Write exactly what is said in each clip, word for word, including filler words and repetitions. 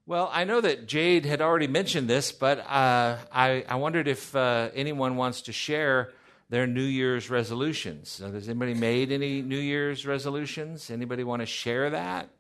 Well, I know that Jade had already mentioned this, but uh, I, I wondered if uh, anyone wants to share their New Year's resolutions. So has anybody made any New Year's resolutions? Anybody want to share that?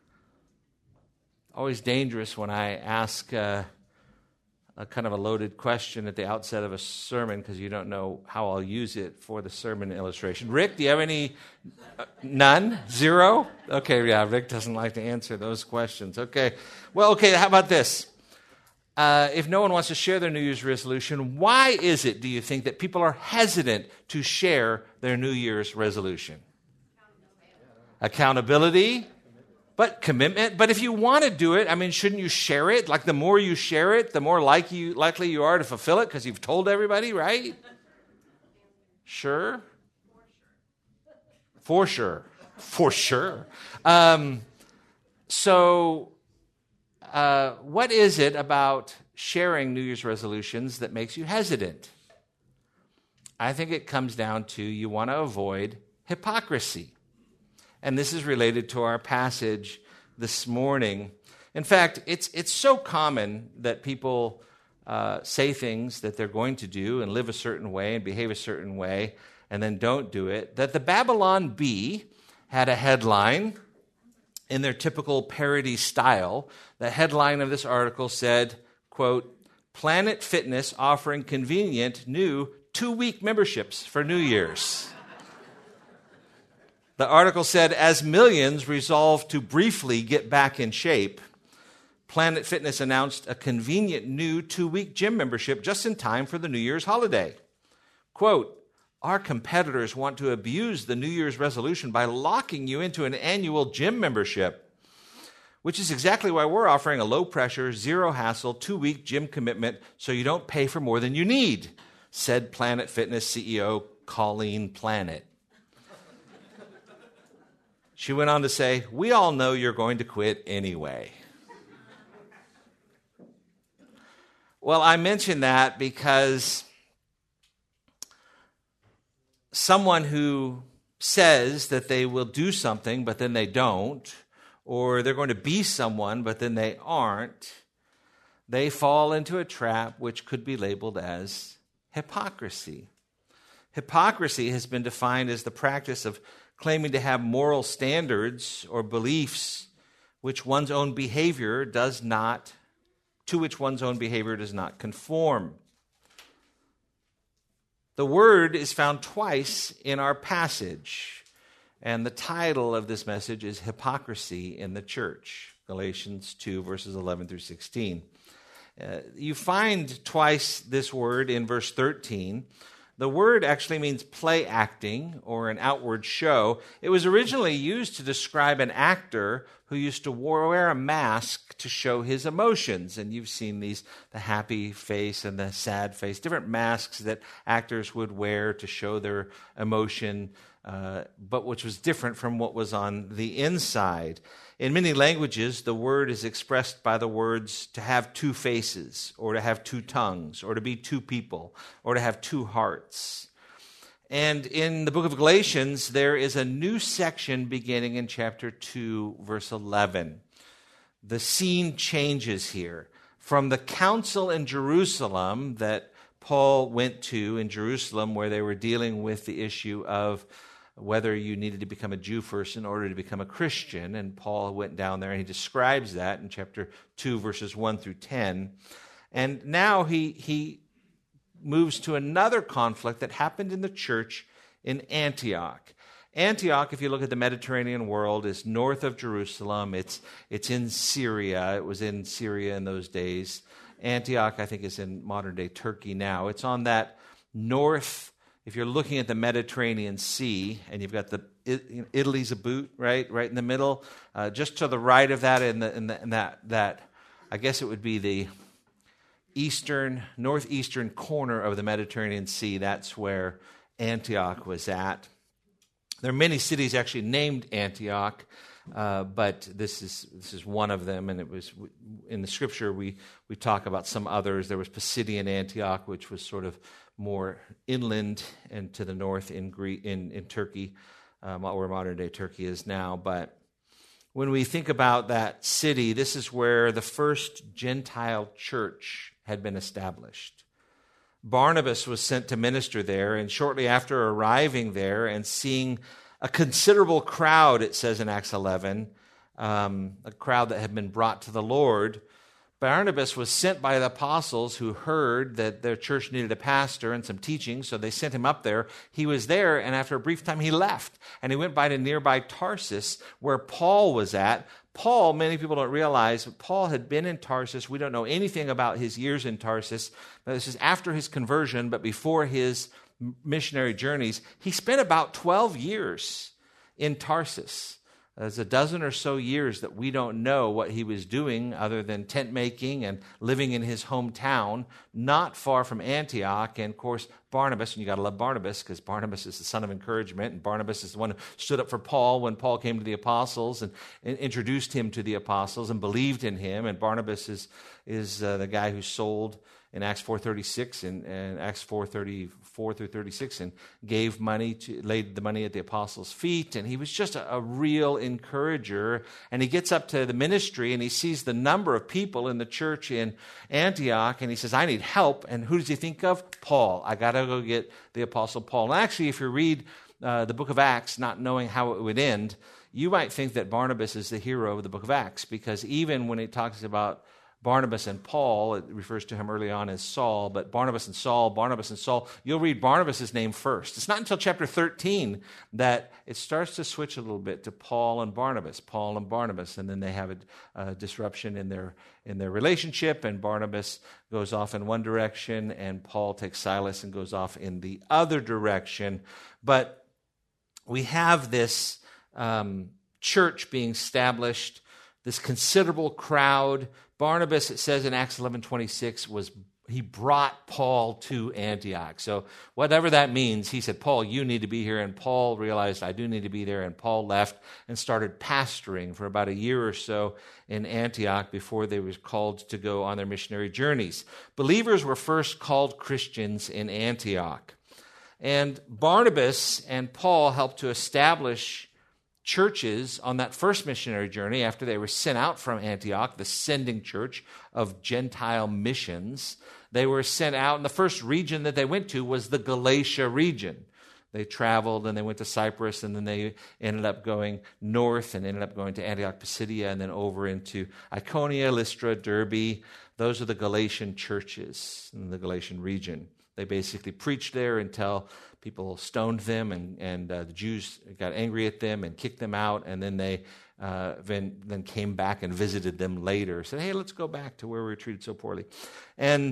Always dangerous when I ask uh, a kind of a loaded question at the outset of a sermon because you don't know how I'll use it for the sermon illustration. Rick, do you have any? Uh, none? Zero? Okay, yeah, Rick doesn't like to answer those questions. Okay, well, okay, how about this? Uh, if no one wants to share their New Year's resolution, why is it, do you think, that people are hesitant to share their New Year's resolution? Accountability. But commitment. But if you want to do it, I mean, shouldn't you share it? Like the more you share it, the more like you, likely you are to fulfill it because you've told everybody, right? Sure? For sure. For sure. Um, so uh, what is it about sharing New Year's resolutions that makes you hesitant? I think it comes down to you want to avoid hypocrisy. And this is related to our passage this morning. In fact, it's it's so common that people uh, say things that they're going to do and live a certain way and behave a certain way and then don't do it, that the Babylon Bee had a headline in their typical parody style. The headline of this article said, quote, Planet Fitness offering convenient new two-week memberships for New Year's. The article said, as millions resolve to briefly get back in shape, Planet Fitness announced a convenient new two-week gym membership just in time for the New Year's holiday. Quote, our competitors want to abuse the New Year's resolution by locking you into an annual gym membership, which is exactly why we're offering a low-pressure, zero-hassle, two-week gym commitment so you don't pay for more than you need, said Planet Fitness C E O Colleen Planet. She went on to say, we all know you're going to quit anyway. Well, I mention that because someone who says that they will do something, but then they don't, or they're going to be someone, but then they aren't, they fall into a trap which could be labeled as hypocrisy. Hypocrisy has been defined as the practice of claiming to have moral standards or beliefs which one's own behavior does not, to which one's own behavior does not conform. The word is found twice in our passage, and the title of this message is Hypocrisy in the Church, Galatians two, verses eleven through sixteen. Uh, you find twice this word in verse thirteen. The word actually means play acting or an outward show. It was originally used to describe an actor who used to wear a mask to show his emotions. And you've seen these, the happy face and the sad face, different masks that actors would wear to show their emotion, uh, but which was different from what was on the inside. In many languages, the word is expressed by the words to have two faces, or to have two tongues, or to be two people, or to have two hearts. And in the book of Galatians, there is a new section beginning in chapter two, verse eleven. The scene changes here. From the council in Jerusalem that Paul went to in Jerusalem, where they were dealing with the issue of whether you needed to become a Jew first in order to become a Christian. And Paul went down there and he describes that in chapter two, verses one through ten. And now he, he moves to another conflict that happened in the church in Antioch. Antioch, if you look at the Mediterranean world, is north of Jerusalem. It's, it's in Syria. It was in Syria in those days. Antioch, I think, is in modern-day Turkey now. It's on that north. If you're looking at the Mediterranean Sea, and you've got the Italy's a boot, right, right in the middle, uh, just to the right of that, in, the, in, the, in that, that, I guess it would be the eastern, northeastern corner of the Mediterranean Sea. That's where Antioch was at. There are many cities actually named Antioch, uh, but this is this is one of them. And it was in the Scripture we we talk about some others. There was Pisidian Antioch, which was sort of more inland and to the north in Greece, in, in Turkey, um, where modern-day Turkey is now. But when we think about that city, this is where the first Gentile church had been established. Barnabas was sent to minister there, and shortly after arriving there and seeing a considerable crowd, it says in Acts eleven, um, a crowd that had been brought to the Lord, Barnabas was sent by the apostles who heard that their church needed a pastor and some teaching, so they sent him up there. He was there, and after a brief time, he left, and he went by to nearby Tarsus, where Paul was at. Paul, many people don't realize, Paul had been in Tarsus. We don't know anything about his years in Tarsus. But this is after his conversion, but before his missionary journeys. He spent about twelve years in Tarsus. There's a dozen or so years that we don't know what he was doing other than tent making and living in his hometown, not far from Antioch. And of course, Barnabas, and you got to love Barnabas because Barnabas is the son of encouragement, and Barnabas is the one who stood up for Paul when Paul came to the apostles and, and introduced him to the apostles and believed in him. And Barnabas is, is uh, the guy who sold in Acts four thirty-six and, and Acts four thirty-four through thirty-six, and gave money to, laid the money at the apostles' feet, and he was just a, a real encourager. And he gets up to the ministry, and he sees the number of people in the church in Antioch, and he says, I need help. And who does he think of? Paul. I got to go get the apostle Paul. And actually, if you read uh, the book of Acts, not knowing how it would end, you might think that Barnabas is the hero of the book of Acts, because even when it talks about Barnabas and Paul, it refers to him early on as Saul, but Barnabas and Saul, Barnabas and Saul, you'll read Barnabas' name first. It's not until chapter thirteen that it starts to switch a little bit to Paul and Barnabas, Paul and Barnabas, and then they have a, a disruption in their in their relationship, and Barnabas goes off in one direction, and Paul takes Silas and goes off in the other direction. But we have this um, church being established, this considerable crowd. Barnabas, it says in Acts eleven twenty-six, was he brought Paul to Antioch. So whatever that means, he said, Paul, you need to be here. And Paul realized, I do need to be there. And Paul left and started pastoring for about a year or so in Antioch before they were called to go on their missionary journeys. Believers were first called Christians in Antioch. And Barnabas and Paul helped to establish churches on that first missionary journey after they were sent out from Antioch, the sending church of Gentile missions. They were sent out, and the first region that they went to was the Galatia region. They traveled, and they went to Cyprus, and then they ended up going north and ended up going to Antioch Pisidia, and then over into Iconium, Lystra, Derbe. Those are the Galatian churches in the Galatian region. They basically preached there until people stoned them, and, and uh, the Jews got angry at them and kicked them out, and then they uh, then, then came back and visited them later. Said, hey, let's go back to where we were treated so poorly. And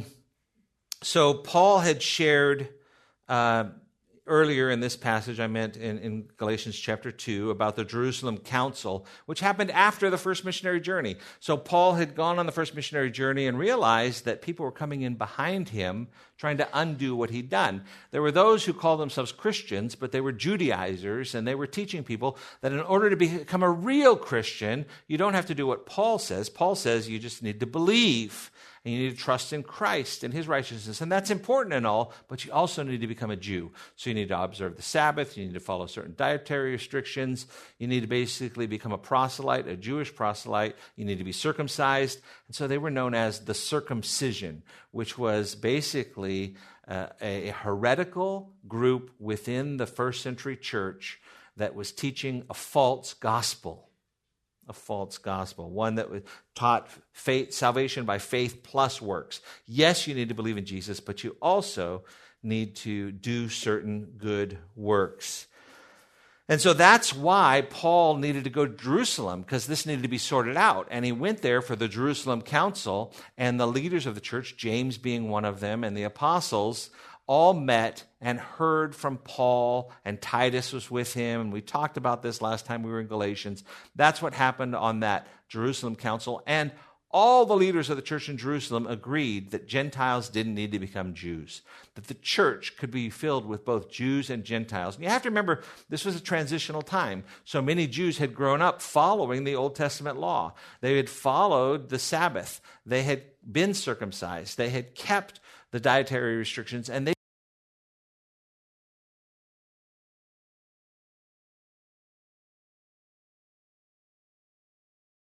so Paul had shared uh, earlier in this passage, I meant in, in Galatians chapter two, about the Jerusalem Council, which happened after the first missionary journey. So Paul had gone on the first missionary journey and realized that people were coming in behind him, trying to undo what he'd done. There were those who called themselves Christians, but they were Judaizers, and they were teaching people that in order to become a real Christian, you don't have to do what Paul says. Paul says you just need to believe, and you need to trust in Christ and his righteousness, and that's important and all, but you also need to become a Jew. So you need to observe the Sabbath, you need to follow certain dietary restrictions, you need to basically become a proselyte, a Jewish proselyte, you need to be circumcised, and so they were known as the circumcision, which was basically uh, a heretical group within the first century church that was teaching a false gospel. A false gospel, one that was taught faith, salvation by faith plus works. Yes, you need to believe in Jesus, but you also need to do certain good works. And so that's why Paul needed to go to Jerusalem, because this needed to be sorted out. And he went there for the Jerusalem Council, and the leaders of the church, James being one of them, and the apostles, all met and heard from Paul, and Titus was with him. And we talked about this last time we were in Galatians. That's what happened on that Jerusalem Council. And all the leaders of the church in Jerusalem agreed that Gentiles didn't need to become Jews, that the church could be filled with both Jews and Gentiles. And you have to remember, this was a transitional time. So many Jews had grown up following the Old Testament law. They had followed the Sabbath. They had been circumcised. They had kept the dietary restrictions, and they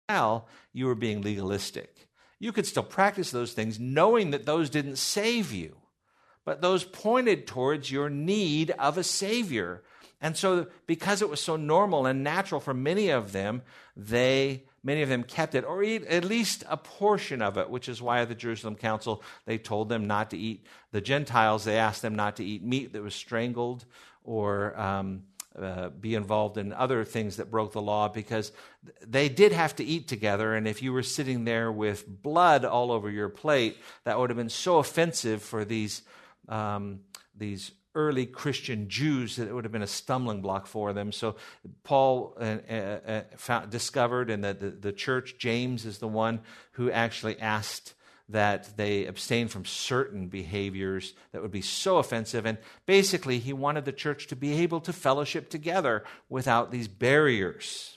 tell you were being legalistic. You could still practice those things knowing that those didn't save you, but those pointed towards your need of a Savior. And so because it was so normal and natural for many of them, they many of them kept it, or eat at least a portion of it, which is why at the Jerusalem Council they told them not to eat. The Gentiles, they asked them not to eat meat that was strangled or um, uh, be involved in other things that broke the law, because they did have to eat together. And if you were sitting there with blood all over your plate, that would have been so offensive for these um, these early Christian Jews that it would have been a stumbling block for them. So Paul uh, uh, found, discovered, and the, the, the church, James is the one who actually asked that they abstain from certain behaviors that would be so offensive. And basically, he wanted the church to be able to fellowship together without these barriers.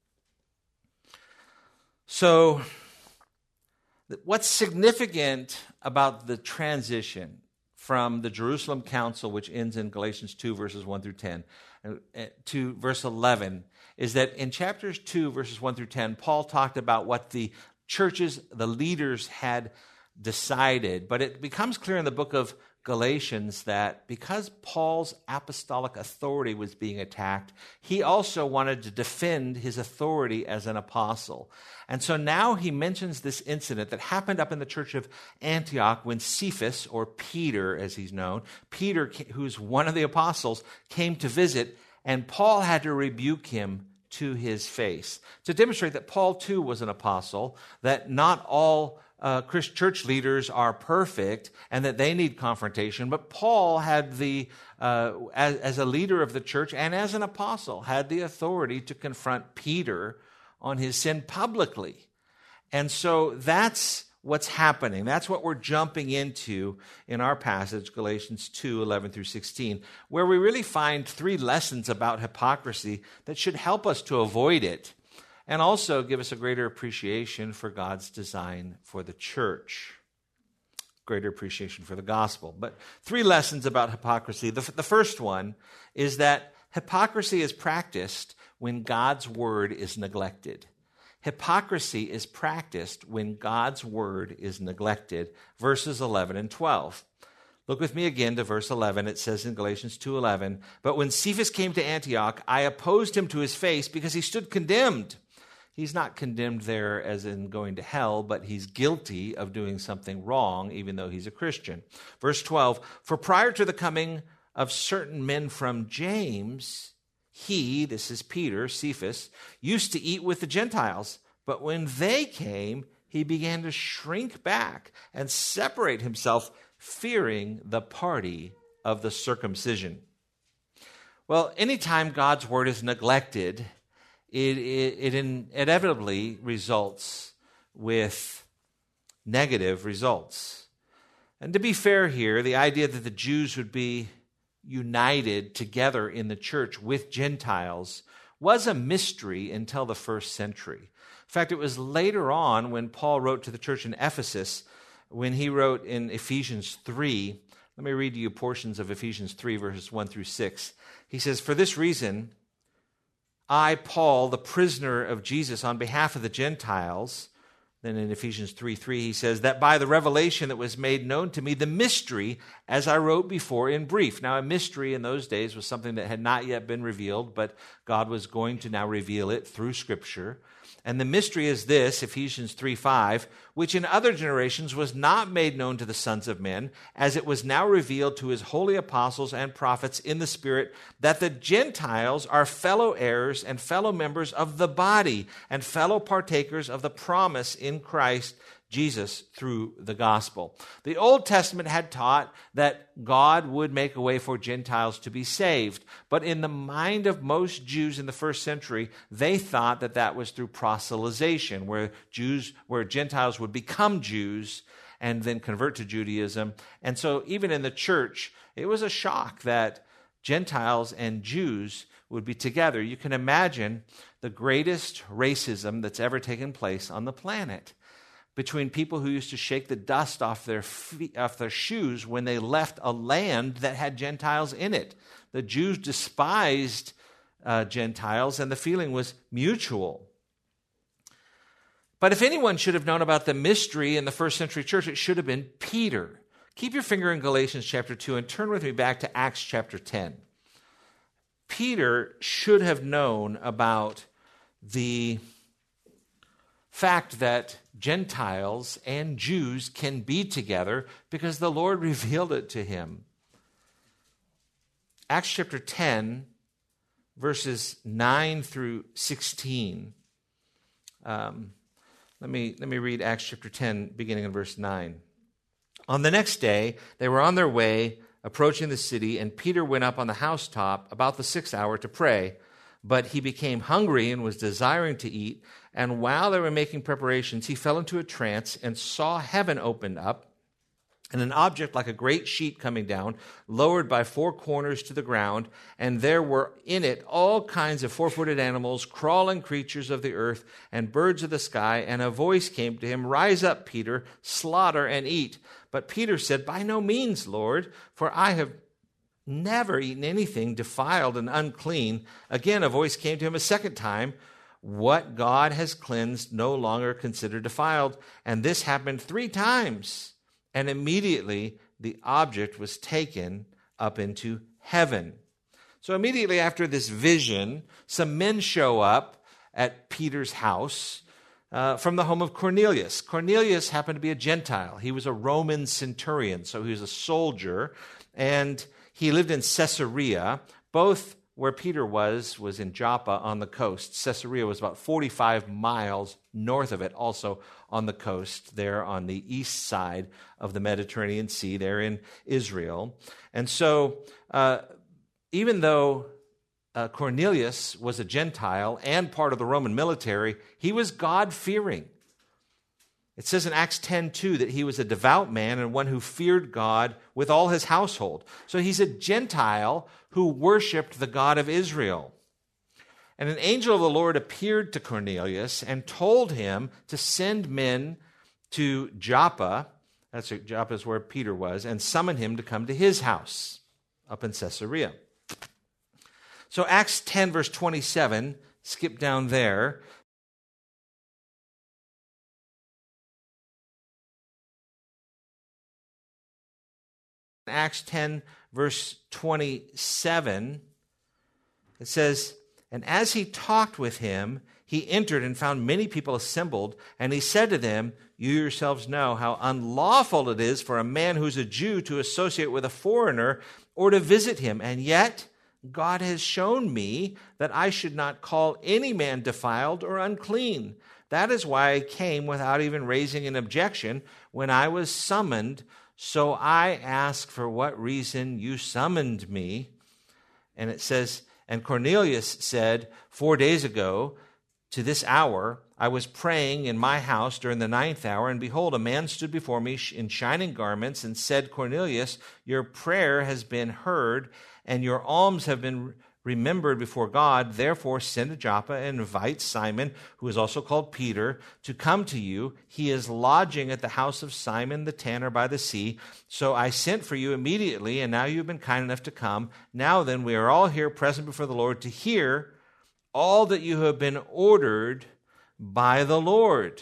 So what's significant about the transition from the Jerusalem Council, which ends in Galatians two, verses one through ten, to verse eleven, is that in chapters two, verses one through ten, Paul talked about what the churches, the leaders had decided. But it becomes clear in the book of Galatians that because Paul's apostolic authority was being attacked, he also wanted to defend his authority as an apostle. And so now he mentions this incident that happened up in the church of Antioch when Cephas, or Peter as he's known, Peter, who's one of the apostles, came to visit, and Paul had to rebuke him to his face to demonstrate that Paul too was an apostle, that not all Uh, church leaders are perfect and that they need confrontation. But Paul had the, uh, as, as a leader of the church and as an apostle, had the authority to confront Peter on his sin publicly. And so that's what's happening. That's what we're jumping into in our passage, Galatians two, eleven through sixteen, where we really find three lessons about hypocrisy that should help us to avoid it, and also give us a greater appreciation for God's design for the church, greater appreciation for the gospel. But three lessons about hypocrisy. The, the first one is that hypocrisy is practiced when God's word is neglected. Hypocrisy is practiced when God's word is neglected. Verses eleven and twelve. Look with me again to verse eleven. It says in Galatians two eleven, "But when Cephas came to Antioch, I opposed him to his face because he stood condemned." He's not condemned there as in going to hell, but he's guilty of doing something wrong, even though he's a Christian. Verse twelve, "For prior to the coming of certain men from James, he," this is Peter, Cephas, "used to eat with the Gentiles. But when they came, he began to shrink back and separate himself, fearing the party of the circumcision." Well, anytime God's word is neglected, It, it, it in, inevitably results with negative results. And to be fair here, the idea that the Jews would be united together in the church with Gentiles was a mystery until the first century. In fact, it was later on when Paul wrote to the church in Ephesus, when he wrote in Ephesians three, let me read to you portions of Ephesians three, verses one through six. He says, "For this reason, I, Paul, the prisoner of Jesus, on behalf of the Gentiles," then in Ephesians three three, he says, "that by the revelation that was made known to me, the mystery, as I wrote before in brief." Now, a mystery in those days was something that had not yet been revealed, but God was going to now reveal it through Scripture. "And the mystery is this," Ephesians three five, "which in other generations was not made known to the sons of men, as it was now revealed to his holy apostles and prophets in the Spirit, that the Gentiles are fellow heirs and fellow members of the body and fellow partakers of the promise in Christ Jesus through the gospel." The Old Testament had taught that God would make a way for Gentiles to be saved. But in the mind of most Jews in the first century, they thought that that was through proselytization, where Jews, where Gentiles would become Jews and then convert to Judaism. And so even in the church, it was a shock that Gentiles and Jews would be together. You can imagine the greatest racism that's ever taken place on the planet, between people who used to shake the dust off their feet, off their shoes when they left a land that had Gentiles in it. The Jews despised uh, Gentiles, and the feeling was mutual. But if anyone should have known about the mystery in the first century church, it should have been Peter. Keep your finger in Galatians chapter two and turn with me back to Acts chapter ten. Peter should have known about the fact that Gentiles and Jews can be together because the Lord revealed it to him. Acts chapter ten, verses nine through sixteen. Um, let me, let me read Acts chapter ten, beginning in verse nine. On the next day, they were on their way, approaching the city, and Peter went up on the housetop about the sixth hour to pray. But he became hungry and was desiring to eat, and while they were making preparations, he fell into a trance and saw heaven opened up, and an object like a great sheet coming down, lowered by four corners to the ground, and there were in it all kinds of four-footed animals, crawling creatures of the earth, and birds of the sky, and a voice came to him, "Rise up, Peter, slaughter and eat." But Peter said, "By no means, Lord, for I have never eaten anything defiled and unclean." Again, a voice came to him a second time, "What God has cleansed, no longer consider defiled." And this happened three times. And immediately the object was taken up into heaven. So immediately after this vision, some men show up at Peter's house uh, from the home of Cornelius. Cornelius happened to be a Gentile. He was a Roman centurion, so he was a soldier, and he lived in Caesarea. Both where Peter was, was in Joppa on the coast. Caesarea was about forty-five miles north of it, also on the coast, there on the east side of the Mediterranean Sea, there in Israel. And so, uh, even though uh, Cornelius was a Gentile and part of the Roman military, he was God-fearing. It says in Acts ten two that he was a devout man and one who feared God with all his household. So he's a Gentile who worshiped the God of Israel. And an angel of the Lord appeared to Cornelius and told him to send men to Joppa, that's Joppa is where Peter was, and summon him to come to his house up in Caesarea. So Acts ten verse twenty-seven, skip down there. Acts ten, verse twenty-seven, it says, "And as he talked with him, he entered and found many people assembled, and he said to them, 'You yourselves know how unlawful it is for a man who's a Jew to associate with a foreigner or to visit him. And yet God has shown me that I should not call any man defiled or unclean. That is why I came without even raising an objection when I was summoned. So I ask for what reason you summoned me.' And it says, and Cornelius said, 'Four days ago, to this hour, I was praying in my house during the ninth hour, and behold, a man stood before me in shining garments and said, Cornelius, your prayer has been heard, and your alms have been remembered before God. Therefore, send to Joppa and invite Simon, who is also called Peter, to come to you. He is lodging at the house of Simon the tanner by the sea. So I sent for you immediately, and now you have been kind enough to come. Now then, we are all here present before the Lord to hear all that you have been ordered by the Lord.'"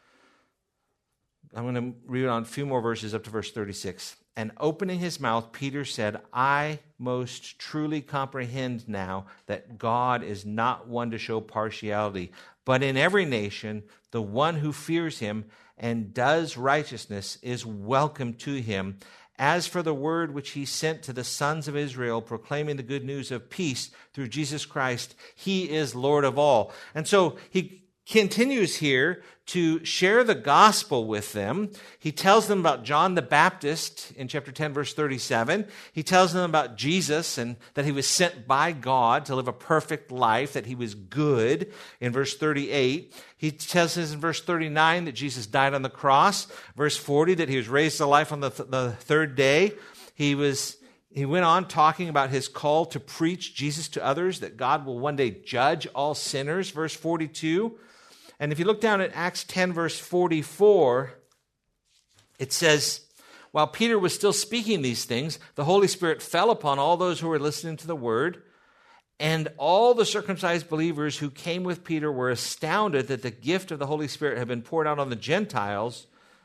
I'm going to read on a few more verses up to verse thirty-six. "And opening his mouth, Peter said, I most truly comprehend now that God is not one to show partiality, but in every nation, the one who fears him and does righteousness is welcome to him. As for the word which he sent to the sons of Israel, proclaiming the good news of peace through Jesus Christ, he is Lord of all." And so he continues here to share the gospel with them. He tells them about John the Baptist in chapter ten, verse thirty-seven. He tells them about Jesus and that he was sent by God to live a perfect life, that he was good in verse thirty-eight. He tells us in verse thirty-nine that Jesus died on the cross. Verse forty, that he was raised to life on the, th- the third day. He was He went on talking about his call to preach Jesus to others, that God will one day judge all sinners. Verse forty-two. And if you look down at Acts ten, verse forty-four, it says, while Peter was still speaking these things, the Holy Spirit fell upon all those who were listening to the word. And all the circumcised believers who came with Peter were astounded that the gift of the Holy Spirit had been poured out on the Gentiles,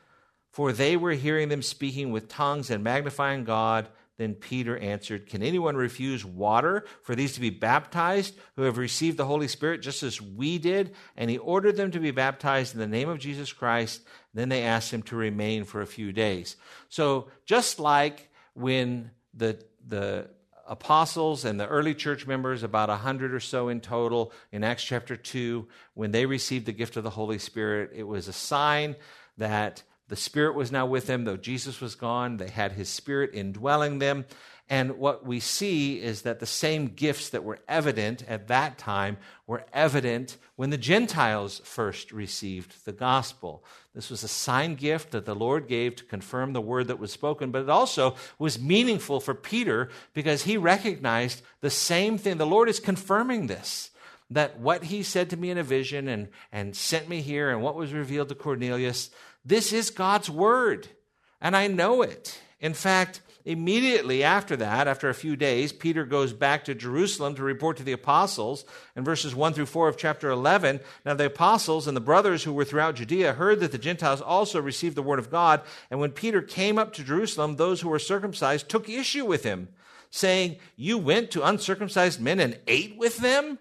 for they were hearing them speaking with tongues and magnifying God. Then Peter answered, "Can anyone refuse water for these to be baptized who have received the Holy Spirit just as we did?" And he ordered them to be baptized in the name of Jesus Christ. Then they asked him to remain for a few days. So just like when the the apostles and the early church members, about a hundred or so in total, in Acts chapter two, when they received the gift of the Holy Spirit, it was a sign that the Spirit was now with them. Though Jesus was gone, they had his Spirit indwelling them. And what we see is that the same gifts that were evident at that time were evident when the Gentiles first received the gospel. This was a sign gift that the Lord gave to confirm the word that was spoken, but it also was meaningful for Peter because he recognized the same thing. The Lord is confirming this, that what he said to me in a vision and, and sent me here and what was revealed to Cornelius, this is God's word, and I know it. In fact, immediately after that, after a few days, Peter goes back to Jerusalem to report to the apostles. In verses one through four of chapter eleven, now the apostles and the brothers who were throughout Judea heard that the Gentiles also received the word of God. And when Peter came up to Jerusalem, those who were circumcised took issue with him, saying, "You went to uncircumcised men and ate with them?"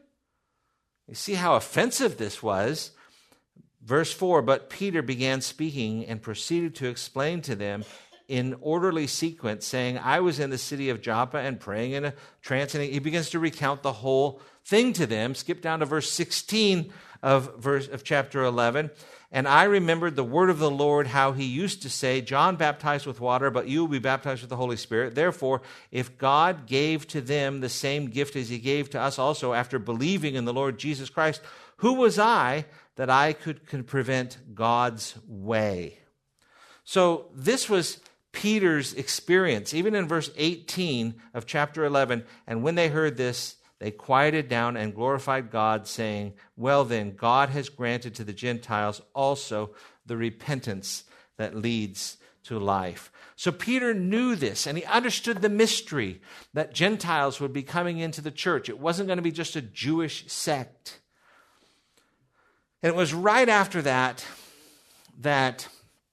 You see how offensive this was. Verse four, but Peter began speaking and proceeded to explain to them in orderly sequence, saying, "I was in the city of Joppa and praying in a trance." And he begins to recount the whole thing to them. Skip down to verse sixteen of verse of chapter eleven. "And I remembered the word of the Lord, how he used to say, 'John baptized with water, but you will be baptized with the Holy Spirit.' Therefore, if God gave to them the same gift as he gave to us also after believing in the Lord Jesus Christ, who was I that I could, could prevent God's way?" So this was Peter's experience, even in verse eighteen of chapter eleven. "And when they heard this, they quieted down and glorified God, saying, 'Well then, God has granted to the Gentiles also the repentance that leads to life.'" So Peter knew this, and he understood the mystery that Gentiles would be coming into the church. It wasn't going to be just a Jewish sect. And it was right after that that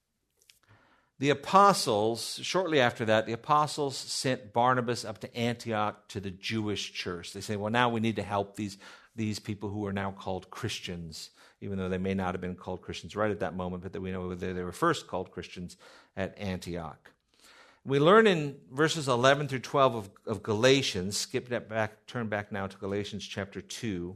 the apostles, shortly after that, the apostles sent Barnabas up to Antioch to the Jewish church. They say, well, now we need to help these, these people who are now called Christians, even though they may not have been called Christians right at that moment, but that we know that they were first called Christians at Antioch. We learn in verses eleven through twelve of, of Galatians, skip that back, turn back now to Galatians chapter two,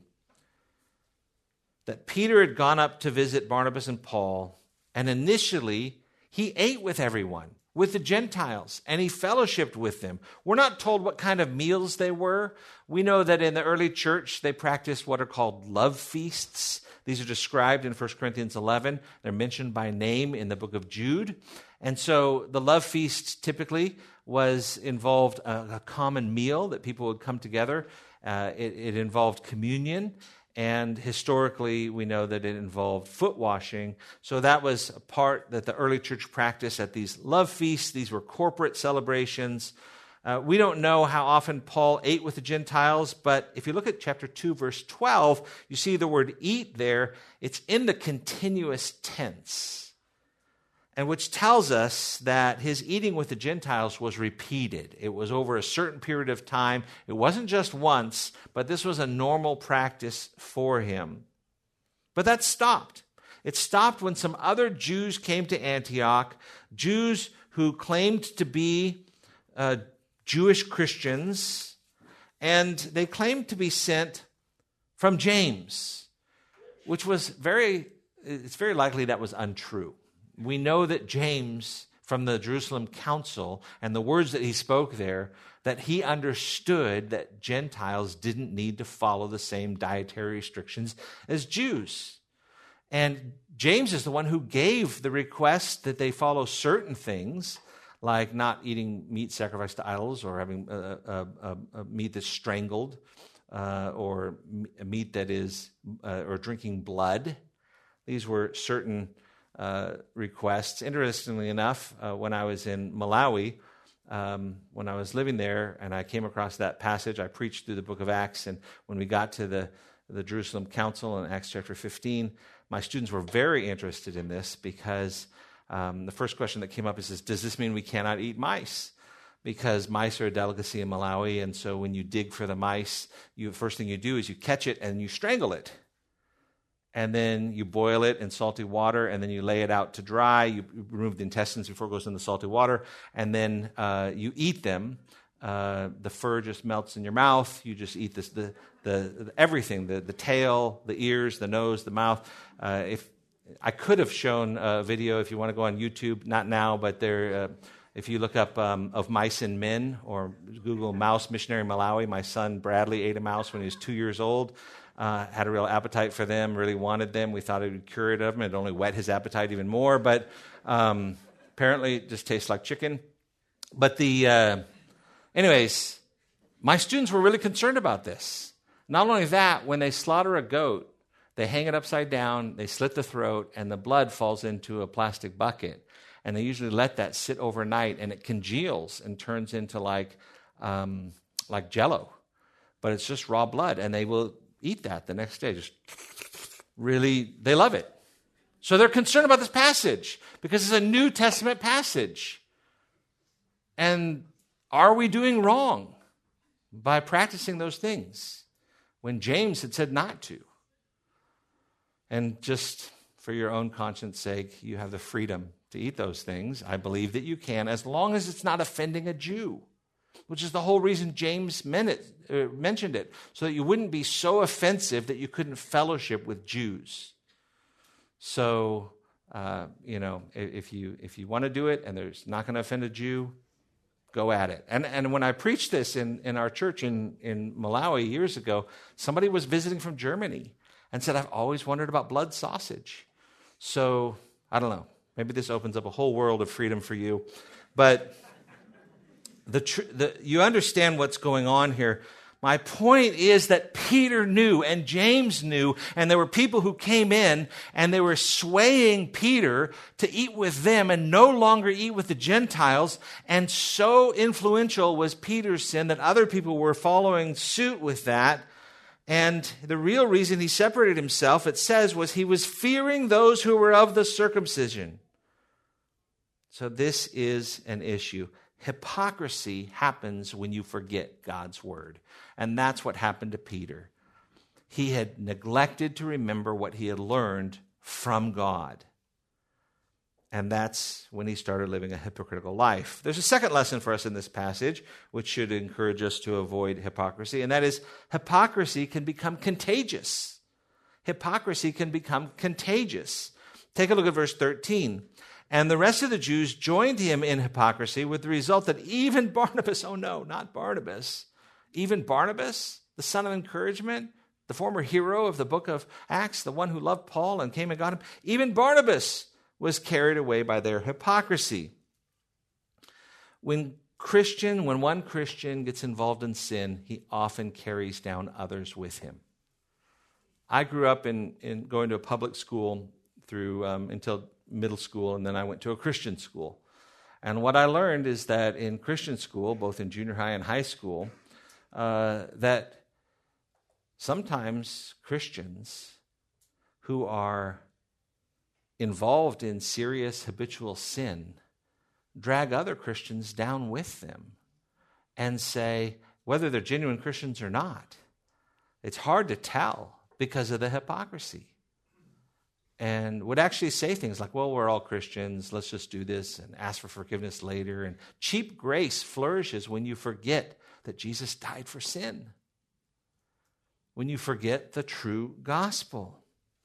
that Peter had gone up to visit Barnabas and Paul, and initially he ate with everyone, with the Gentiles, and he fellowshiped with them. We're not told what kind of meals they were. We know that in the early church, they practiced what are called love feasts. These are described in First Corinthians eleven. They're mentioned by name in the book of Jude. And so the love feast typically was involved a, a common meal that people would come together. Uh, it, it involved communion. And historically, we know that it involved foot washing. So that was a part that the early church practiced at these love feasts. These were corporate celebrations. Uh, we don't know how often Paul ate with the Gentiles, but if you look at chapter two, verse twelve, you see the word eat there. It's in the continuous tense, and which tells us that his eating with the Gentiles was repeated. It was over a certain period of time. It wasn't just once, but this was a normal practice for him. But that stopped. It stopped when some other Jews came to Antioch, Jews who claimed to be uh, Jewish Christians, and they claimed to be sent from James, which was very, it's very likely that was untrue. We know that James, from the Jerusalem Council, and the words that he spoke there, that he understood that Gentiles didn't need to follow the same dietary restrictions as Jews. And James is the one who gave the request that they follow certain things, like not eating meat sacrificed to idols, or having a, a, a, a meat that's strangled, uh, or a meat that is, uh, or drinking blood. These were certain Uh, requests. Interestingly enough, uh, when I was in Malawi, um, when I was living there and I came across that passage. I preached through the book of Acts, and when we got to the, the Jerusalem Council in Acts chapter fifteen, my students were very interested in this because um, the first question that came up is, does this mean we cannot eat mice? Because mice are a delicacy in Malawi, and so when you dig for the mice, you, the first thing you do is you catch it and you strangle it. And then you boil it in salty water, and then you lay it out to dry. You remove the intestines before it goes in the salty water, and then uh, you eat them. Uh, the fur just melts in your mouth. You just eat this, the, the, the everything, the, the tail, the ears, the nose, the mouth. Uh, if I could have shown a video if you want to go on YouTube, not now, but there, uh, if you look up um, Of Mice and Men or Google Mouse Missionary Malawi, my son Bradley ate a mouse when he was two years old. Uh, had a real appetite for them, really wanted them. We thought it would cure it of them. It only whet his appetite even more, but um, apparently it just tastes like chicken. But the, uh, anyways, my students were really concerned about this. Not only that, when they slaughter a goat, they hang it upside down, they slit the throat, and the blood falls into a plastic bucket. And they usually let that sit overnight, and it congeals and turns into like um, like Jell-O. But it's just raw blood, and they will eat that the next day. Just really, they love it. So they're concerned about this passage because it's a New Testament passage. And are we doing wrong by practicing those things when James had said not to? And just for your own conscience sake, you have the freedom to eat those things. I believe that you can, as long as it's not offending a Jew, which is the whole reason James meant it, uh, mentioned it, so that you wouldn't be so offensive that you couldn't fellowship with Jews. So, uh, you know, if you if you want to do it and there's not going to offend a Jew, go at it. And and when I preached this in, in our church in, in Malawi years ago, somebody was visiting from Germany and said, I've always wondered about blood sausage. So, I don't know. Maybe this opens up a whole world of freedom for you. But The, tr- the, you understand what's going on here. My point is that Peter knew and James knew, and there were people who came in and they were swaying Peter to eat with them and no longer eat with the Gentiles. And so influential was Peter's sin that other people were following suit with that. And the real reason he separated himself, it says, was he was fearing those who were of the circumcision. So this is an issue. Hypocrisy happens when you forget God's word. And that's what happened to Peter. He had neglected to remember what he had learned from God. And that's when he started living a hypocritical life. There's a second lesson for us in this passage, which should encourage us to avoid hypocrisy, and that is hypocrisy can become contagious. Hypocrisy can become contagious. Take a look at verse thirteen. And the rest of the Jews joined him in hypocrisy, with the result that even Barnabas, oh no, not Barnabas, even Barnabas, the son of encouragement, the former hero of the book of Acts, the one who loved Paul and came and got him, even Barnabas was carried away by their hypocrisy. When Christian, when one Christian gets involved in sin, he often carries down others with him. I grew up in, in going to a public school through um, until middle school, and then I went to a Christian school. And what I learned is that in Christian school, both in junior high and high school, uh, that sometimes Christians who are involved in serious habitual sin drag other Christians down with them and say, whether they're genuine Christians or not, it's hard to tell because of the hypocrisy. And would actually say things like, well, we're all Christians, let's just do this and ask for forgiveness later. And cheap grace flourishes when you forget that Jesus died for sin, when you forget the true gospel.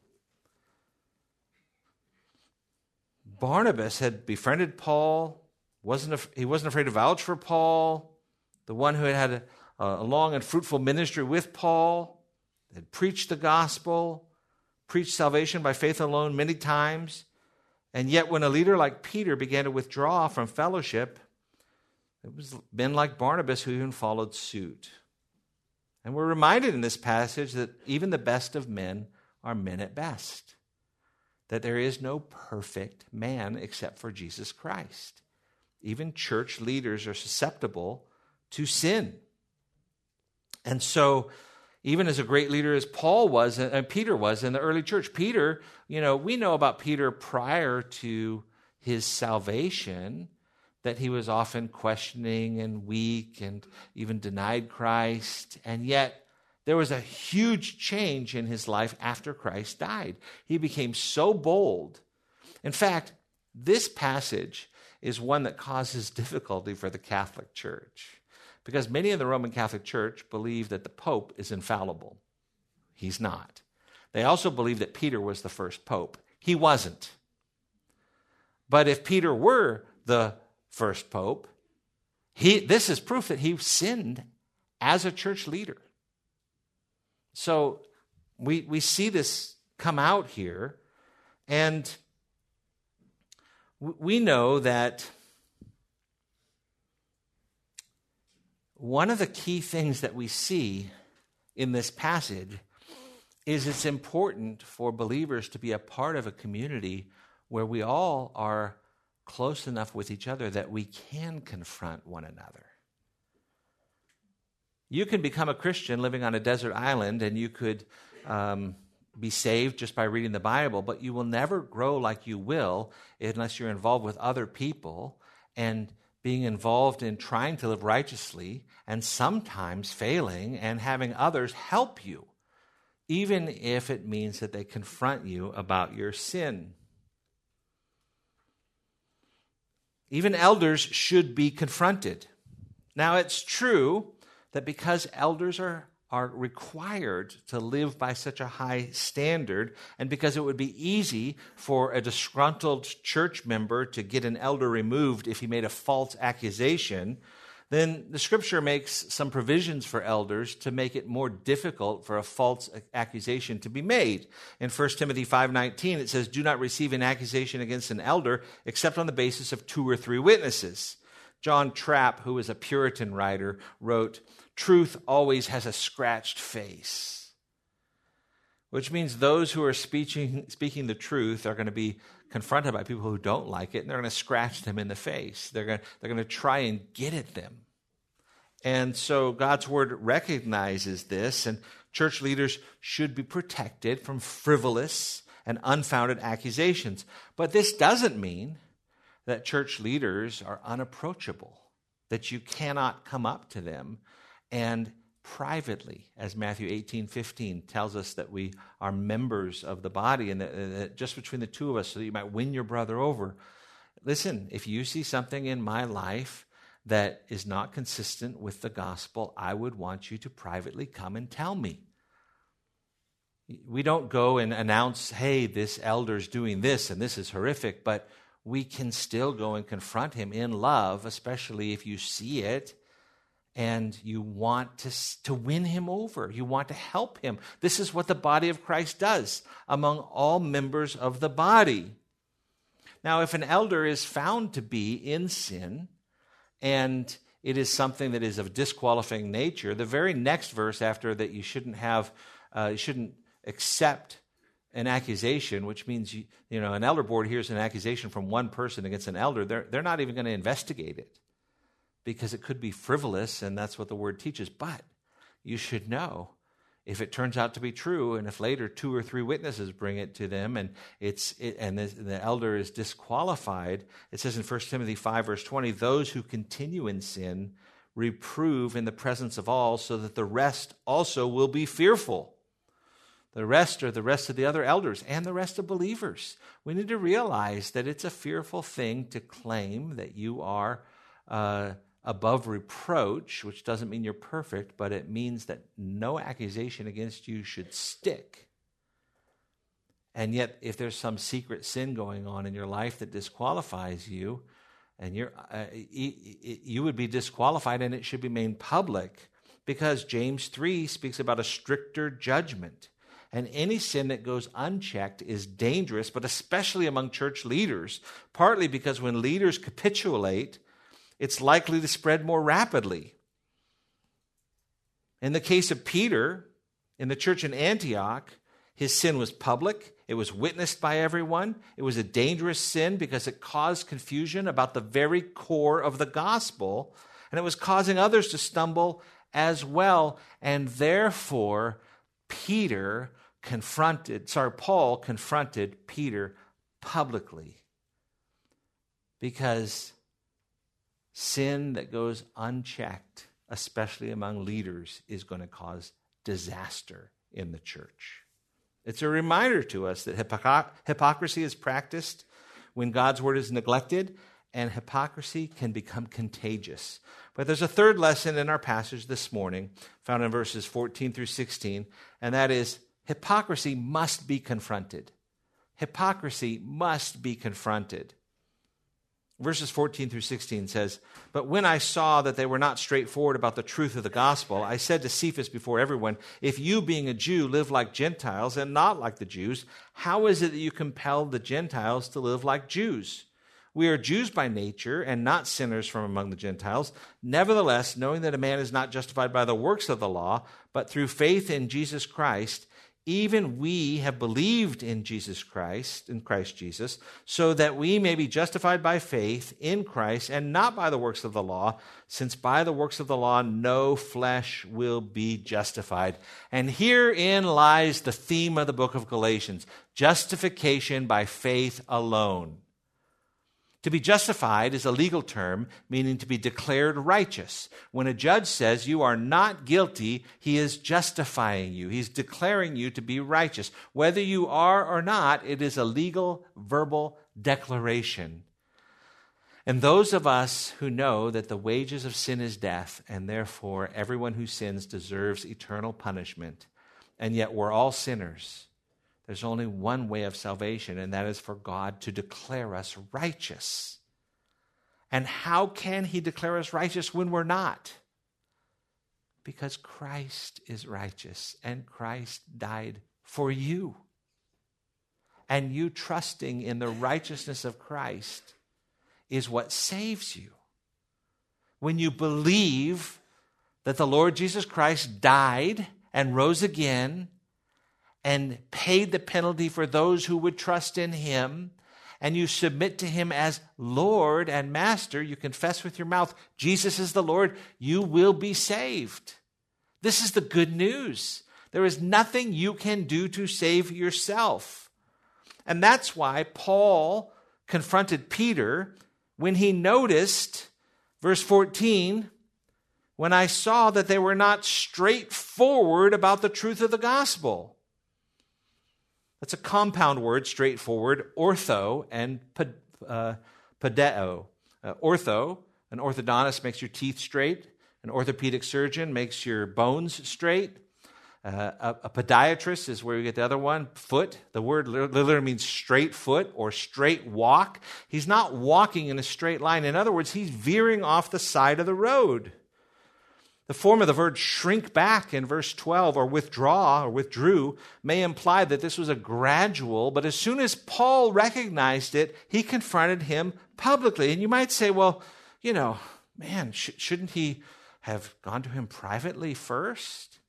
Barnabas had befriended Paul. Wasn't he wasn't afraid to vouch for Paul, the one who had had a, a long and fruitful ministry with Paul, had preached the gospel, preached salvation by faith alone many times. And yet when a leader like Peter began to withdraw from fellowship, it was men like Barnabas who even followed suit. And we're reminded in this passage that even the best of men are men at best, that there is no perfect man except for Jesus Christ. even church leaders are susceptible to sin. And so, even as a great leader as Paul was, and Peter was in the early church, Peter, you know, we know about Peter prior to his salvation, that he was often questioning and weak and even denied Christ. And yet, there was a huge change in his life after Christ died. He became so bold. In fact, this passage is one that causes difficulty for the Catholic Church, because many in the Roman Catholic Church believe that the Pope is infallible. He's not. They also believe that Peter was the first Pope. He wasn't. But if Peter were the first Pope, he, this is proof that he sinned as a church leader. So we, we see this come out here, and we know that one of the key things that we see in this passage is it's important for believers to be a part of a community where we all are close enough with each other that we can confront one another. You can become a Christian living on a desert island, and you could um, be saved just by reading the Bible, but you will never grow like you will unless you're involved with other people and being involved in trying to live righteously and sometimes failing and having others help you, even if it means that they confront you about your sin. Even elders should be confronted. Now, it's true that because elders are, are required to live by such a high standard, and because it would be easy for a disgruntled church member to get an elder removed if he made a false accusation, then the Scripture makes some provisions for elders to make it more difficult for a false accusation to be made. In First Timothy five nineteen, it says, "Do not receive an accusation against an elder except on the basis of two or three witnesses." John Trapp, who was a Puritan writer, wrote, "Truth always has a scratched face," which means those who are speaking, speaking the truth are going to be confronted by people who don't like it, and they're going to scratch them in the face. They're going, they're going to try and get at them. And so God's word recognizes this, and church leaders should be protected from frivolous and unfounded accusations. But this doesn't mean that church leaders are unapproachable, that you cannot come up to them and privately, as Matthew eighteen fifteen tells us that we are members of the body, and that, that just between the two of us, so that you might win your brother over. Listen, if you see something in my life that is not consistent with the gospel, I would want you to privately come and tell me. We don't go and announce, hey, this elder's doing this and this is horrific, but we can still go and confront him in love, especially if you see it and you want to, to win him over. You want to help him. This is what the body of Christ does among all members of the body. Now, if an elder is found to be in sin, and it is something that is of disqualifying nature, the very next verse after that, you shouldn't have, uh, you shouldn't accept an accusation, which means you, you know an elder board hears an accusation from one person against an elder, they're they're not even going to investigate it because it could be frivolous, and that's what the word teaches. But you should know if it turns out to be true, and if later two or three witnesses bring it to them, and it's it, and the, the elder is disqualified. It says in First Timothy five verse twenty, "Those who continue in sin reprove in the presence of all, so that the rest also will be fearful." The rest are the rest of the other elders and the rest of believers. We need to realize that it's a fearful thing to claim that you are uh, above reproach, which doesn't mean you're perfect, but it means that no accusation against you should stick. And yet, if there's some secret sin going on in your life that disqualifies you, and you're uh, you would be disqualified, and it should be made public, because James three speaks about a stricter judgment. And any sin that goes unchecked is dangerous, but especially among church leaders, partly because when leaders capitulate, it's likely to spread more rapidly. In the case of Peter, in the church in Antioch, his sin was public, It was witnessed by everyone. It was a dangerous sin because it caused confusion about the very core of the gospel, and it was causing others to stumble as well. And therefore, Peter confronted, sorry, Paul confronted Peter publicly, because sin that goes unchecked, especially among leaders, is going to cause disaster in the church. It's a reminder to us that hypocr- hypocrisy is practiced when God's word is neglected, and hypocrisy can become contagious. But there's a third lesson in our passage this morning, found in verses fourteen through sixteen, and that is hypocrisy must be confronted. Hypocrisy must be confronted. Verses fourteen through sixteen says, "But when I saw that they were not straightforward about the truth of the gospel, I said to Cephas before everyone, 'If you, being a Jew, live like Gentiles and not like the Jews, how is it that you compel the Gentiles to live like Jews? We are Jews by nature and not sinners from among the Gentiles. Nevertheless, knowing that a man is not justified by the works of the law, but through faith in Jesus Christ, even we have believed in Jesus Christ, in Christ Jesus, so that we may be justified by faith in Christ and not by the works of the law, since by the works of the law no flesh will be justified.'" And herein lies the theme of the book of Galatians: justification by faith alone. To be justified is a legal term, meaning to be declared righteous. When a judge says you are not guilty, he is justifying you. He's declaring you to be righteous. Whether you are or not, it is a legal, verbal declaration. And those of us who know that the wages of sin is death, and therefore everyone who sins deserves eternal punishment, and yet we're all sinners, there's only one way of salvation, and that is for God to declare us righteous. And how can he declare us righteous when we're not? Because Christ is righteous, and Christ died for you. And you trusting in the righteousness of Christ is what saves you. When you believe that the Lord Jesus Christ died and rose again, and paid the penalty for those who would trust in him, and you submit to him as Lord and Master, you confess with your mouth, Jesus is the Lord, you will be saved. This is the good news. There is nothing you can do to save yourself. And that's why Paul confronted Peter when he noticed, verse fourteen, "When I saw that they were not straightforward about the truth of the gospel." That's a compound word, straightforward, ortho and uh, pedeo. Uh, ortho, an orthodontist makes your teeth straight. An orthopedic surgeon makes your bones straight. Uh, a, a podiatrist is where you get the other one, foot. The word literally means straight foot or straight walk. He's not walking in a straight line. In other words, he's veering off the side of the road. The form of the verb shrink back in verse twelve, or withdraw or withdrew, may imply that this was a gradual, but as soon as Paul recognized it, he confronted him publicly. And you might say, well, you know, man, sh- shouldn't he have gone to him privately first?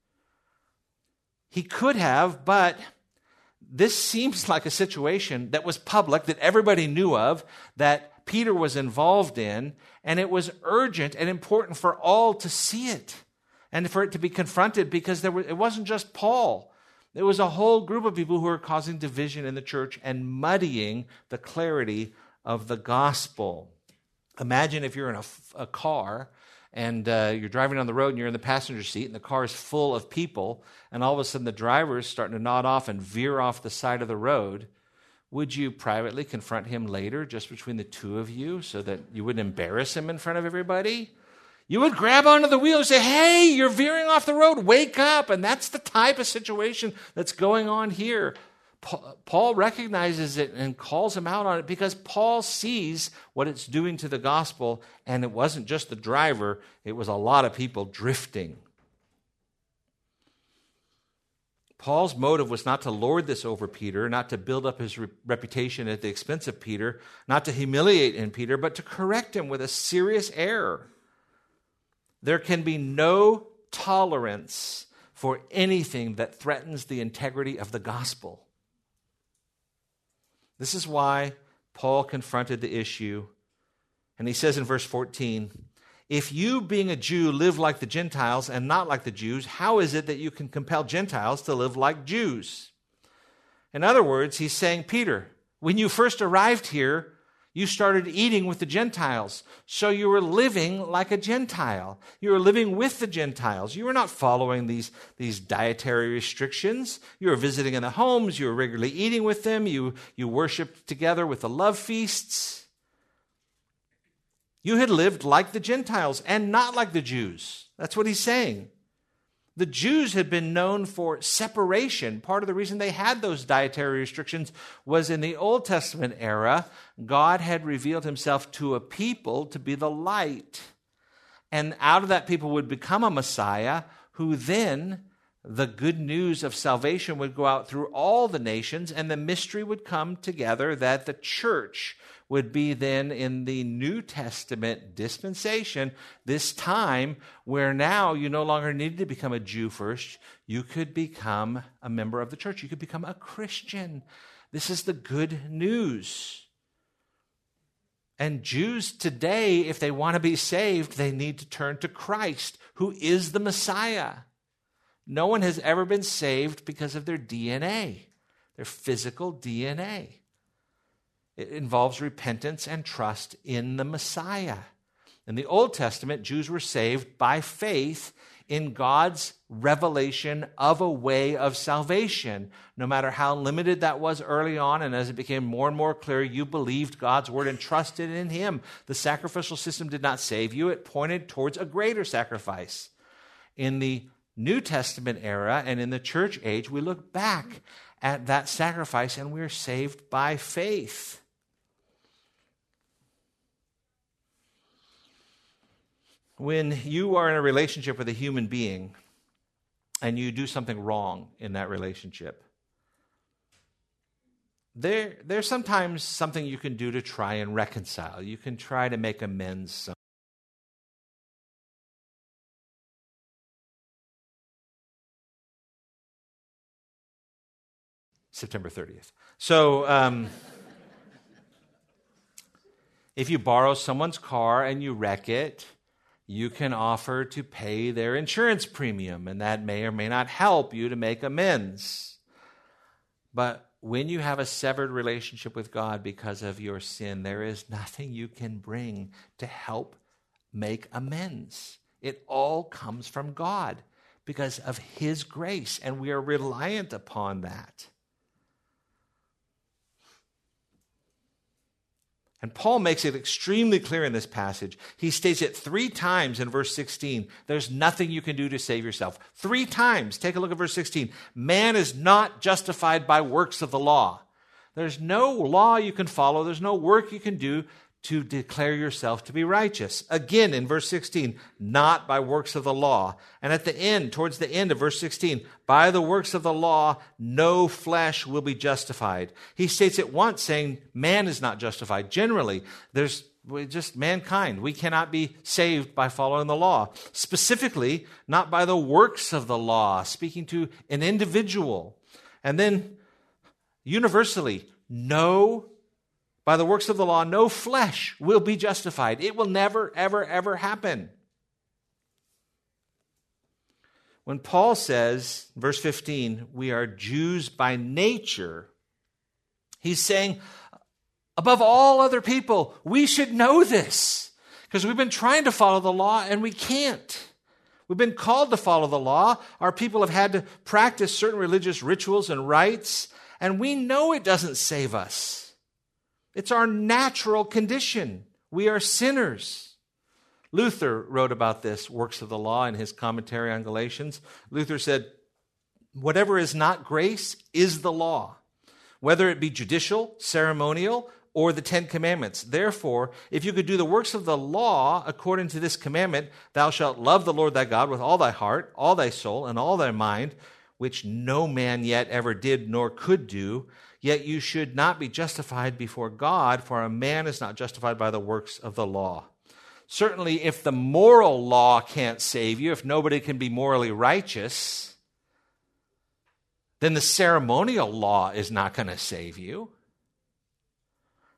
He could have, but this seems like a situation that was public, that everybody knew of, that Peter was involved in, and it was urgent and important for all to see it and for it to be confronted, because there were, it wasn't just Paul. There was a whole group of people who were causing division in the church and muddying the clarity of the gospel. Imagine if you're in a, a car and uh, you're driving down the road and you're in the passenger seat and the car is full of people, and all of a sudden the driver is starting to nod off and veer off the side of the road. Would you privately confront him later, just between the two of you, so that you wouldn't embarrass him in front of everybody? You would grab onto the wheel and say, hey, you're veering off the road, wake up. And that's the type of situation that's going on here. Paul recognizes it and calls him out on it because Paul sees what it's doing to the gospel, and it wasn't just the driver, it was a lot of people drifting. Paul's motive was not to lord this over Peter, not to build up his re- reputation at the expense of Peter, not to humiliate in Peter, but to correct him with a serious error. There can be no tolerance for anything that threatens the integrity of the gospel. This is why Paul confronted the issue. And he says in verse fourteen, if you, being a Jew, live like the Gentiles and not like the Jews, how is it that you can compel Gentiles to live like Jews? In other words, he's saying, Peter, when you first arrived here, you started eating with the Gentiles. So you were living like a Gentile. You were living with the Gentiles. You were not following these, these dietary restrictions. You were visiting in the homes. You were regularly eating with them. You, you worshiped together with the love feasts. You had lived like the Gentiles and not like the Jews. That's what he's saying. The Jews had been known for separation. Part of the reason they had those dietary restrictions was in the Old Testament era, God had revealed himself to a people to be the light. And out of that people would become a Messiah who then the good news of salvation would go out through all the nations, and the mystery would come together that the church would be then in the New Testament dispensation, this time where now you no longer needed to become a Jew first. You could become a member of the church. You could become a Christian. This is the good news. And Jews today, if they want to be saved, they need to turn to Christ, who is the Messiah. No one has ever been saved because of their D N A, their physical D N A. It involves repentance and trust in the Messiah. In the Old Testament, Jews were saved by faith in God's revelation of a way of salvation. No matter how limited that was early on, and as it became more and more clear, you believed God's word and trusted in him. The sacrificial system did not save you. It pointed towards a greater sacrifice. In the New Testament era and in the church age, we look back at that sacrifice and we're saved by faith. When you are in a relationship with a human being and you do something wrong in that relationship, there, there's sometimes something you can do to try and reconcile. You can try to make amends somehow. September thirtieth. So, um, if you borrow someone's car and you wreck it, you can offer to pay their insurance premium, and that may or may not help you to make amends. But when you have a severed relationship with God because of your sin, there is nothing you can bring to help make amends. It all comes from God because of his grace, and we are reliant upon that. And Paul makes it extremely clear in this passage. He states it three times in verse sixteen. There's nothing you can do to save yourself. Three times. Take a look at verse sixteen. Man is not justified by works of the law. There's no law you can follow. There's no work you can do to declare yourself to be righteous. Again, in verse sixteen, not by works of the law. And at the end, towards the end of verse sixteen, by the works of the law, no flesh will be justified. He states it once, saying man is not justified. Generally, there's just mankind. We cannot be saved by following the law. Specifically, not by the works of the law, speaking to an individual. And then, universally, no by the works of the law, no flesh will be justified. It will never, ever, ever happen. When Paul says, verse fifteen, we are Jews by nature, he's saying, above all other people, we should know this. Because we've been trying to follow the law and we can't. We've been called to follow the law. Our people have had to practice certain religious rituals and rites, and we know it doesn't save us. It's our natural condition. We are sinners. Luther wrote about this, works of the law, in his commentary on Galatians. Luther said, whatever is not grace is the law, whether it be judicial, ceremonial, or the Ten Commandments. Therefore, if you could do the works of the law according to this commandment, thou shalt love the Lord thy God with all thy heart, all thy soul, and all thy mind, which no man yet ever did nor could do, yet you should not be justified before God, for a man is not justified by the works of the law. Certainly, if the moral law can't save you, if nobody can be morally righteous, then the ceremonial law is not going to save you.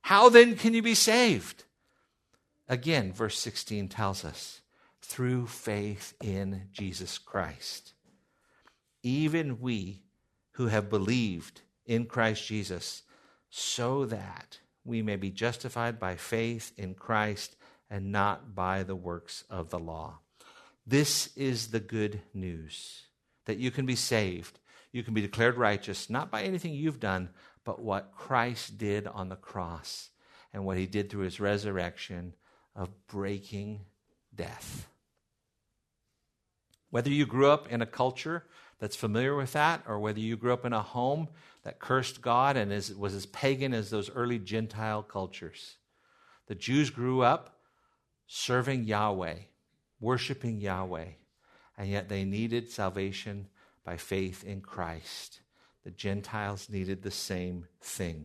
How then can you be saved? Again, verse sixteen tells us, through faith in Jesus Christ. Even we who have believed in Christ Jesus, so that we may be justified by faith in Christ and not by the works of the law. This is the good news, that you can be saved. You can be declared righteous, not by anything you've done, but what Christ did on the cross and what he did through his resurrection of breaking death. Whether you grew up in a culture that's familiar with that, or whether you grew up in a home that cursed God and is, was as pagan as those early Gentile cultures, the Jews grew up serving Yahweh, worshiping Yahweh, and yet they needed salvation by faith in Christ. The Gentiles needed the same thing.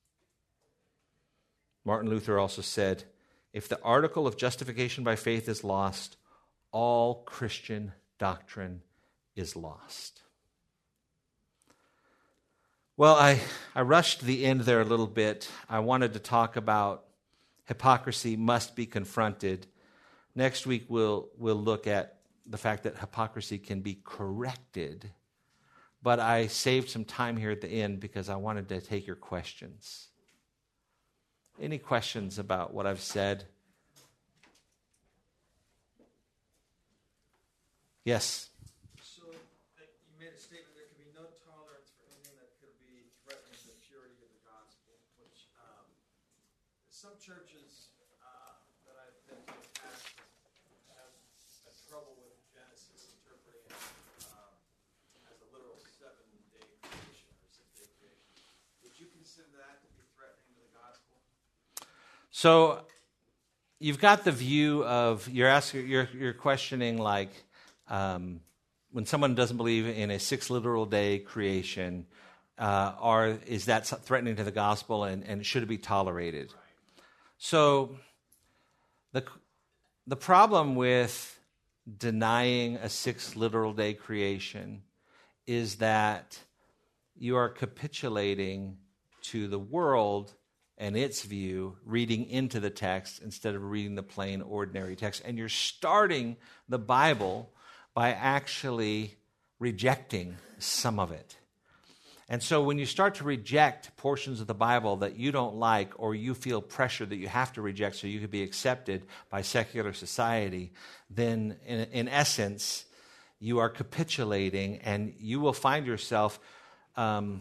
Martin Luther also said, if the article of justification by faith is lost, all Christian doctrine is lost. Well, I, I rushed the end there a little bit. I wanted to talk about hypocrisy must be confronted. Next week we'll we'll look at the fact that hypocrisy can be corrected. But I saved some time here at the end because I wanted to take your questions. Any questions about what I've said? Yes. So uh, you made a statement there can be no tolerance for anything that could be threatening the purity of the gospel, which um, some churches uh, that I've been to in the past have, have trouble with Genesis interpreting it um, as a literal seven-day creation or six-day creation. Would you consider that to be threatening to the gospel? So you've got the view of you're asking, you're you're questioning like. Um, when someone doesn't believe in a six literal day creation, uh, are is that threatening to the gospel, and, and should it be tolerated? Right. So the the problem with denying a six literal day creation is that you are capitulating to the world and its view, reading into the text instead of reading the plain, ordinary text. And you're starting the Bible by actually rejecting some of it. And so when you start to reject portions of the Bible that you don't like, or you feel pressure that you have to reject so you can be accepted by secular society, then in, in essence, you are capitulating, and you will find yourself um,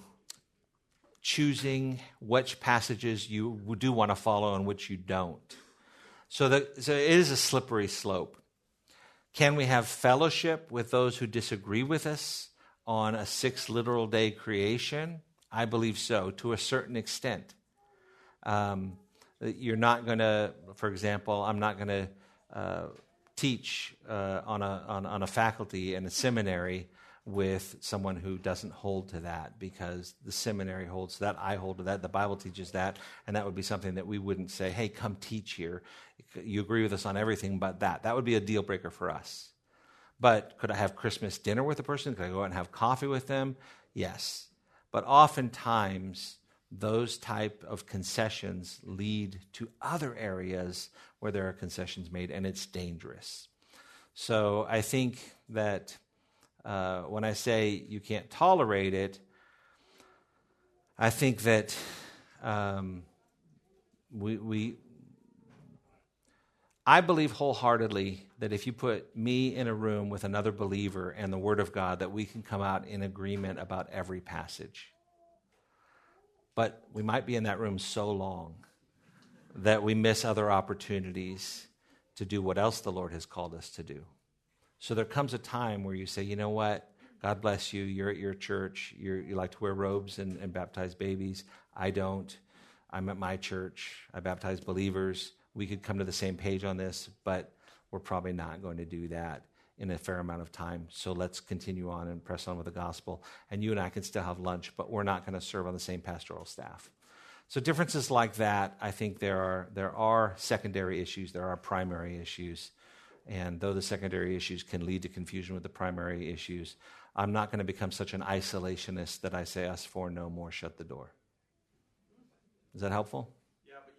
choosing which passages you do want to follow and which you don't. So, the, so it is a slippery slope. Can we have fellowship with those who disagree with us on a six literal day creation? I believe so, to a certain extent. Um, you're not going to, for example, I'm not going to uh, teach uh, on a on, on a faculty in a seminary with someone who doesn't hold to that, because the seminary holds to that, I hold to that, the Bible teaches that, and that would be something that we wouldn't say, hey, come teach here. You agree with us on everything but that. That would be a deal breaker for us. But could I have Christmas dinner with a person? Could I go out and have coffee with them? Yes. But oftentimes, those type of concessions lead to other areas where there are concessions made, and it's dangerous. So I think that uh, when I say you can't tolerate it, I think that um, we we I believe wholeheartedly that if you put me in a room with another believer and the Word of God, that we can come out in agreement about every passage. But we might be in that room so long that we miss other opportunities to do what else the Lord has called us to do. So there comes a time where you say, you know what, God bless you, you're at your church, you're, you like to wear robes and, and baptize babies. I don't. I'm at my church. I baptize believers. We could come to the same page on this, but we're probably not going to do that in a fair amount of time. So let's continue on and press on with the gospel. And you and I can still have lunch, but we're not going to serve on the same pastoral staff. So differences like that, I think there are there are secondary issues, there are primary issues. And though the secondary issues can lead to confusion with the primary issues, I'm not going to become such an isolationist that I say us four no more, shut the door. Is that helpful? Yeah, but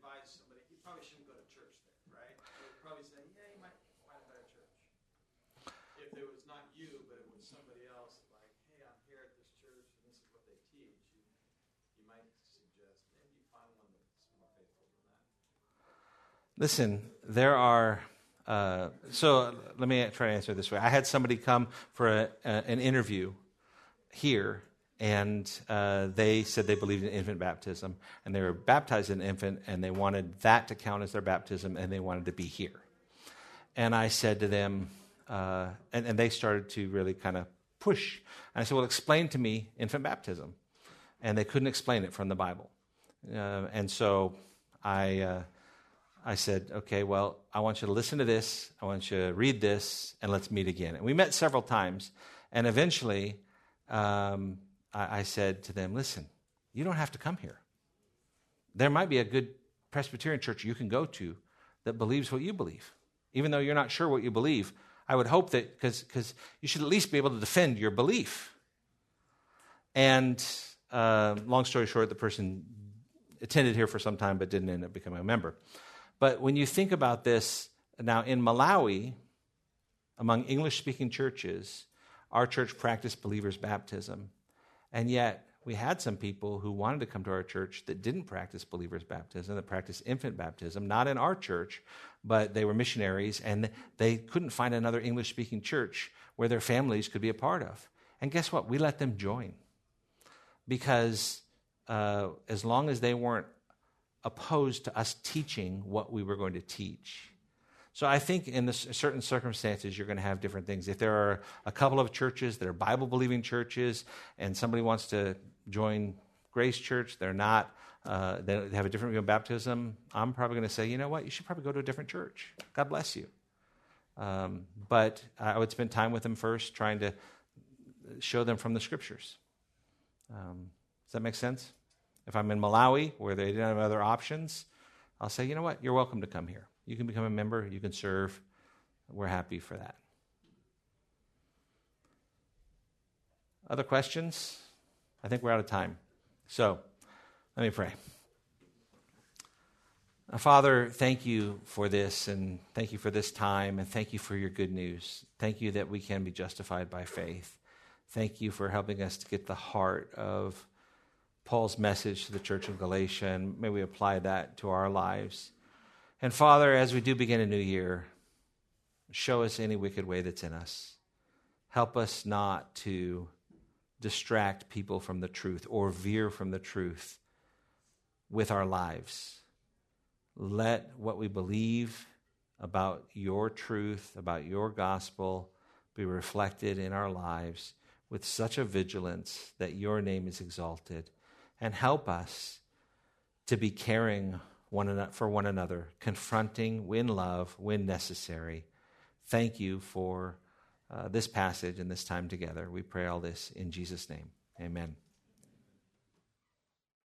advise somebody, you probably shouldn't go to church there, right? You would probably say, yeah, you might find a better church. If it was not you, but it was somebody else, like, hey, I'm here at this church, and this is what they teach, you, you might suggest maybe you find one that's more faithful than that. Listen, there are... Uh, so let me try to answer it this way. I had somebody come for a, a, an interview here, and uh, they said they believed in infant baptism, and they were baptized in infant, and they wanted that to count as their baptism, and they wanted to be here. And I said to them, uh, and, and they started to really kind of push. And I said, well, explain to me infant baptism. And they couldn't explain it from the Bible. Uh, and so I... Uh, I said, okay, well, I want you to listen to this, I want you to read this, and let's meet again. And we met several times, and eventually um, I, I said to them, listen, you don't have to come here. There might be a good Presbyterian church you can go to that believes what you believe. Even though you're not sure what you believe, I would hope that, because because you should at least be able to defend your belief. And uh, long story short, the person attended here for some time but didn't end up becoming a member. But when you think about this, now in Malawi, among English-speaking churches, our church practiced believers' baptism. And yet, we had some people who wanted to come to our church that didn't practice believers' baptism, that practiced infant baptism, not in our church, but they were missionaries, and they couldn't find another English-speaking church where their families could be a part of. And guess what? We let them join. Because uh, as long as they weren't opposed to us teaching what we were going to teach. So I think in the certain circumstances, you're going to have different things. If there are a couple of churches that are Bible-believing churches and somebody wants to join Grace Church, they're not, uh, they have a different view of baptism, I'm probably going to say, you know what, you should probably go to a different church. God bless you. Um, but I would spend time with them first, trying to show them from the Scriptures. Um, does that make sense? If I'm in Malawi, where they didn't have other options, I'll say, you know what, you're welcome to come here. You can become a member, you can serve. We're happy for that. Other questions? I think we're out of time. So, let me pray. Uh, Father, thank you for this, and thank you for this time, and thank you for your good news. Thank you that we can be justified by faith. Thank you for helping us to get the heart of Paul's message to the church in Galatia, and may we apply that to our lives. And Father, as we do begin a new year, show us any wicked way that's in us. Help us not to distract people from the truth or veer from the truth with our lives. Let what we believe about your truth, about your gospel, be reflected in our lives with such a vigilance that your name is exalted. And help us to be caring one another, for one another, confronting in love when necessary. Thank you for uh, this passage and this time together. We pray all this in Jesus' name. Amen.